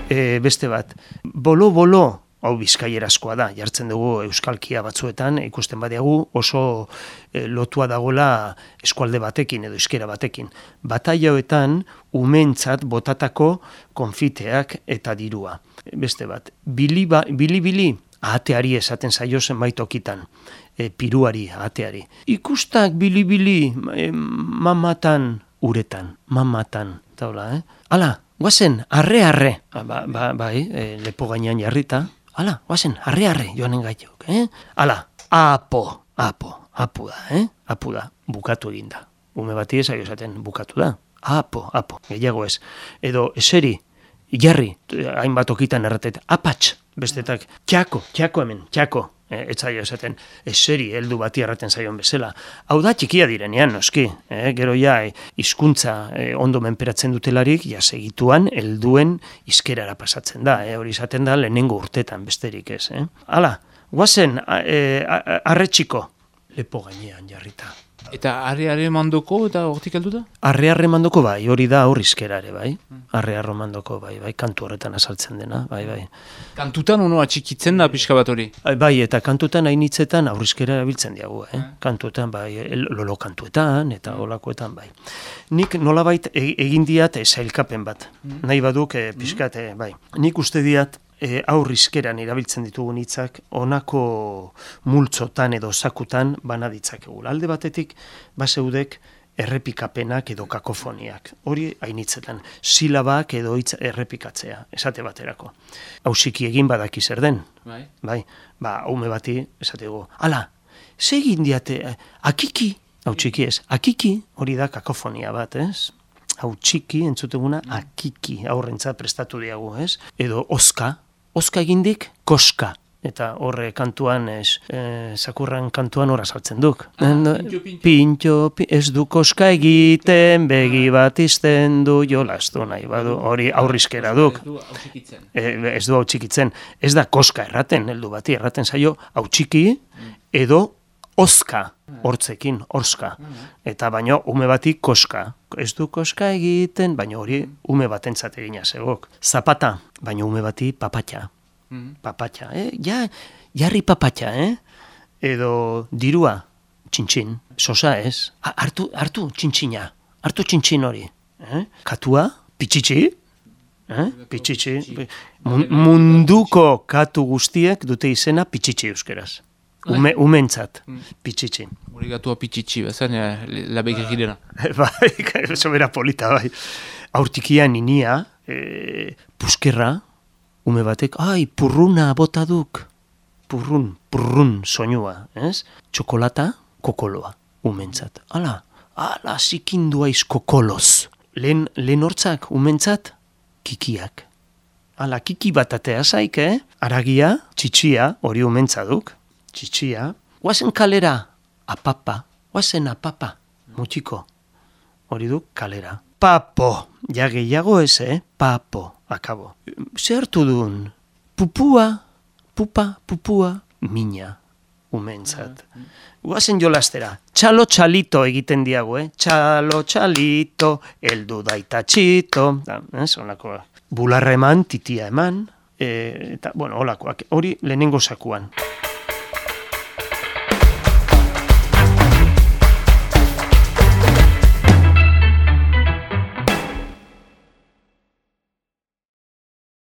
Beste bat, bolo-bolo, hau bizkaierazkoa da, jartzen dugu euskalkia batzuetan, ikusten badiagu oso lotua dagoela eskualde batekin edo euskera batekin. Bataioetan umeentzat botatako konfiteak eta dirua. Beste bat, bili-bili, ahateari esaten zaio zenbait tokitan, piruari, ahateari. Ikustak bili-bili mamatan uretan, mamatan, taula, Hala, guazen, arre-arre, bai, lepo gainean jarrita, hala, guazen, arre-arre, joanen gaituk, Hala, apu da, apu da, bukatu eginda. Ume bati ezaio esaten, bukatu da, apu, gehiago ez. Edo, eseri, jarri, hainbat okitan erratet, apatx, bestetak, txako hemen, txako. Etzaio esaten, eseri heldu bati erraten zaion bezala. Hau da txikia direnean, noski. Gero ja, hizkuntza ondo menperatzen dutelarik, ja segituan, helduen hizkerara pasatzen da. Hori izaten da lehenengo urtetan besterik ez. Hala, guazen, arretxiko. Lepo gainean jarrita. Eta arre mandoko eta hortik heldu da? Arre mandoko bai, hori da aurrizkerare bai. Arre mandoko bai, kantu horretan azaltzen dena, bai. Kantutan uno atxikitzen da pixka bat hori? Bai, eta kantutan hainitzetan aurrizkera erabiltzen diagu, Kantuetan bai, lolo kantuetan eta olakoetan bai. Nik nolabait egin diat sailkapen bat. Nahi baduk pixkat, bai. Nik uste diat aurrizkeran erabiltzen ditugun hitzak honako multzotan edo sakutan bana ditzakegu. Alde batetik baseudek errepikapenak edo kakofoniak. Hori hainitzetan silabak edo hitz errepikatzea, esate baterako. Hausiki egin badaki zer den. Bai. Ume bati esatego. Hala, ze egin diate akiki, hau txiki ez. Akiki hori da kakofonia bat, ez? Hau txiki entzuteguna akiki aurrentza prestatu diagu, ez? Edo oska egindik, koska. Eta horre kantuan, sakurran kantuan hor azaltzen duk. Pintxo, ez du koska egiten, begi bat izten du, jolastu nahi badu, hori aurrizkera duk. Ez du hau txikitzen. Ez da koska erraten, heldu bati erraten zaio, hau txiki, edo oska, hortzekin, orska. Eta baino, ume bati koska. Ez du koska egiten, baino hori ume batentzat egina zegok. Zapata, baino ume bati papatxa. Papatxa, jarri papatxa, Edo dirua, txintxin, sosa ez. Hartu txintxina, hartu txintxin hori. Katua, pitxitxi, pitxitxi. Munduko katu guztiek dute izena pitxitxi euskeraz. Umentzat, pitxitxi. Hori gatua pitxitxi, bezen, labek egidena. Bai, sobera polita, bai. Aurtikian inia, puskerra, ume batek, purruna bota duk. Purrun soinua, ez? Txokolata, kokoloa, umentzat. Ala, zikindua iz kokoloz. Lehen hortzak, umentzat, kikiak. Ala, kiki bat atea zaik, Aragia, txitxia, hori umentzaduk. Txitxia. Guazen kalera, apapa. Guazen apapa, mutxiko. Hori duk, kalera. Papo, ja gehiago ez, papo, akabo. Zer hartu duen? Pupua, mina, umentzat. Guazen jolastera, txalo-txalito egiten diago, Txalo-txalito, eldu daita txito. Honako, bularra eman, titia eman, eta, olakoak, hori lehenengo sakuan.